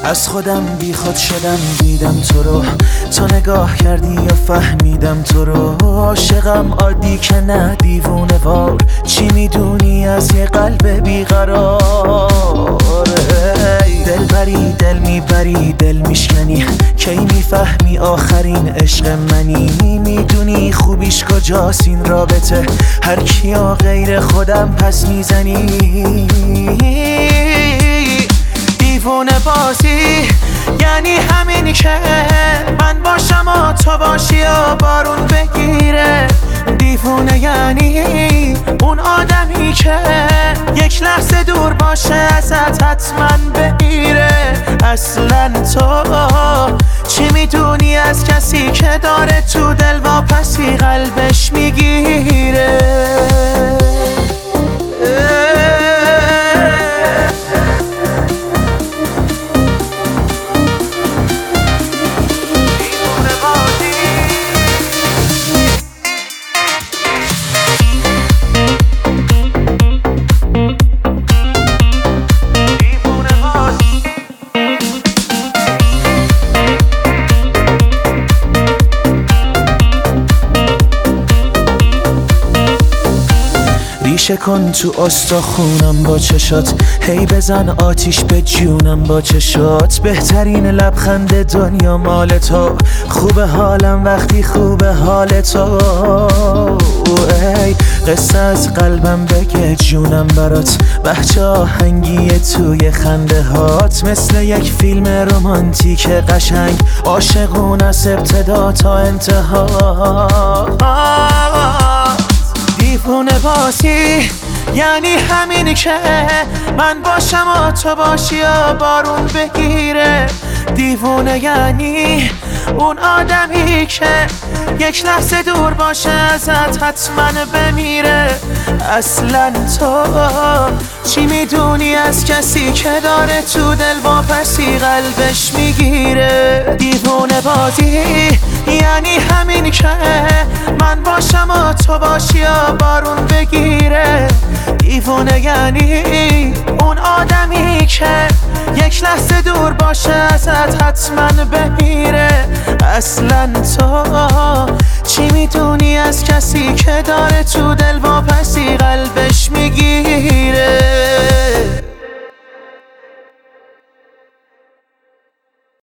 از خودم بی خود شدم دیدم تو رو، تو نگاه کردی یا فهمیدم تو رو. عاشقم عادی که نه دیوونه وار، چی میدونی از یه قلب بیقرار؟ دل بری دل میبری دل میشکنی، کی میفهمی آخرین عشق منی؟ میدونی خوبیش کجاست این رابطه، هر کیا غیر خودم پس میزنی. دیوونه بازی یعنی همینی که من باشم و تو باشی و بارون بگیره. دیوونه یعنی اون آدمی که یک لحظه دور باشه ازت حتما بمیره. اصلا تو چی میدونی از کسی که داره تو دل واپسی قلبش میگیره؟ ریشه کن تو استخونم با چشات، هی بزن آتیش به جونم با چشات. بهترین لبخند دنیا مال تو، خوب حالم وقتی خوب حال تو. ای قصه از قلبم بگه جونم برات، بچه آهنگی توی خنده هات. مثل یک فیلم رمانتیک قشنگ، عاشقون از ابتدا تا انتها. دیوونه بازی یعنی همینی که من باشم و تو باشی و بارون بگیره. دیوونه یعنی اون آدمی که یک لحظه دور باشه ازت حتما بمیره. اصلا تو چی میدونی از کسی که داره تو دل واپسی قلبش میگیره؟ دیوونه بازی یعنی همین که من باشم و تو باشی و بارون بگیره. دیوونه یعنی اون آدمی که یک لحظه دور باشه ازت حتما بمیره. اصلا تو چی میدونی از کسی که داره تو دل واپسی